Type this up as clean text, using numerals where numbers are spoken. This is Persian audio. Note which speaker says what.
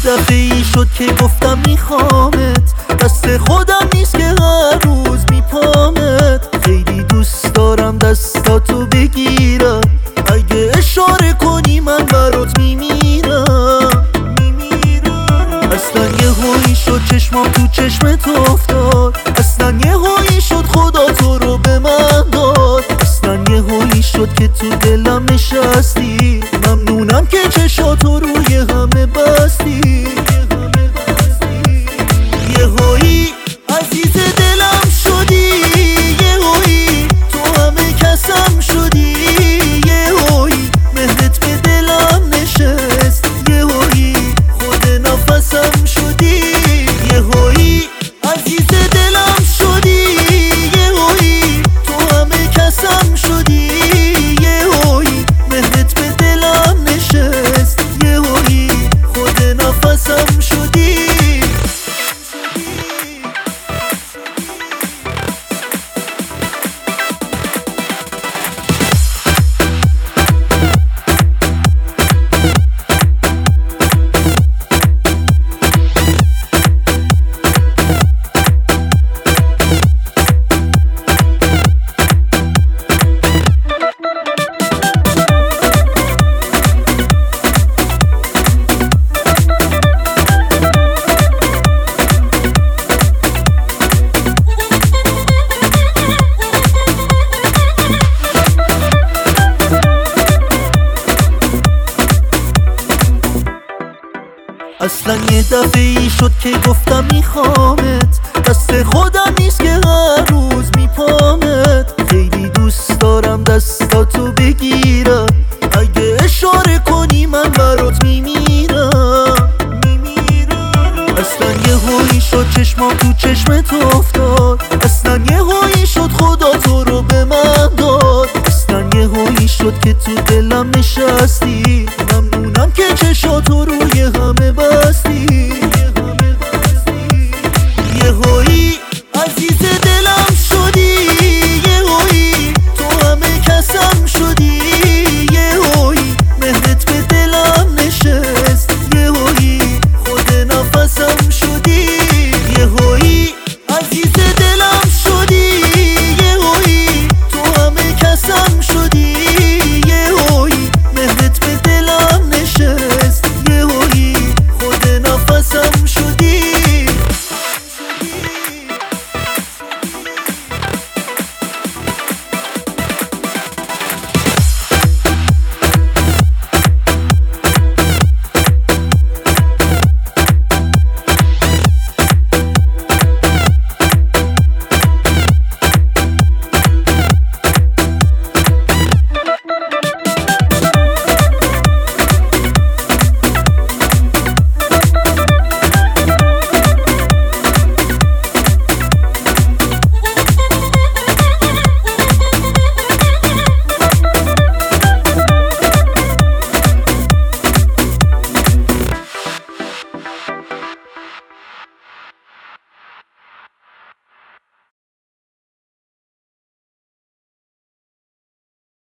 Speaker 1: دفعه‌ای شد که گفتم میخوامت، دست خودم نیست که هر روز میپامت. خیلی دوست دارم دستاتو بگیرم، اگه اشاره کنی من برات میمیرم. اصلا یه هایی شد چشمام تو چشمت افتاد، اصلا یه هایی شد خدا تو رو به من داد. اصلا یه هایی شد که تو دلم نشستی، ممنونم که چشاتو روی همه بستی. یه هایی عزیز دلم شدی، یه هایی تو همه کسم شدی، یه هایی مهرت به دلم نشست، یه هایی خود نفسم شدی. یه هایی عزیز دلم شدی، یه هایی تو همه کسم شدی، یه هایی مهرت به دلم نشست، یه هایی خود نفسم شدی. اصلا یه دفعه‌ای شد که گفتم میخوامت، دست خودم نیست که هر روز میپامت. خیلی دوست دارم دستاتو بگیرم، اگه اشاره کنی من برات میمیرم. اصلا یه هایی شد چشمام تو چشمت